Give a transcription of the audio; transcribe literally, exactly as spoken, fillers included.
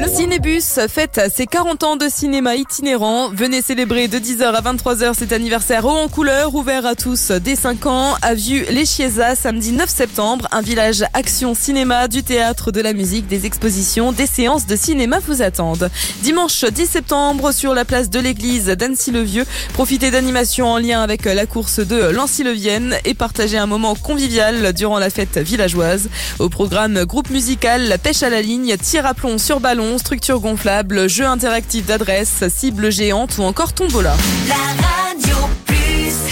Le Cinébus fête ses quarante ans de cinéma itinérant. Venez célébrer de dix heures à vingt-trois heures cet anniversaire haut en couleur, ouvert à tous dès cinq ans, à Vieux-les-Chiésas, samedi neuf septembre. Un village action cinéma, du théâtre, de la musique, des expositions, des séances de cinéma vous attendent. Dimanche dix septembre, sur la place de l'église d'Annecy-le-Vieux, profitez d'animations en lien avec la course de Lancy-le-Vienne et partagez un moment convivial durant la fête villageoise. Au programme groupe musical, la pêche à la ligne, tir à plomb sur ballon, structure gonflable, jeu interactif d'adresse, cible géante ou encore tombola. La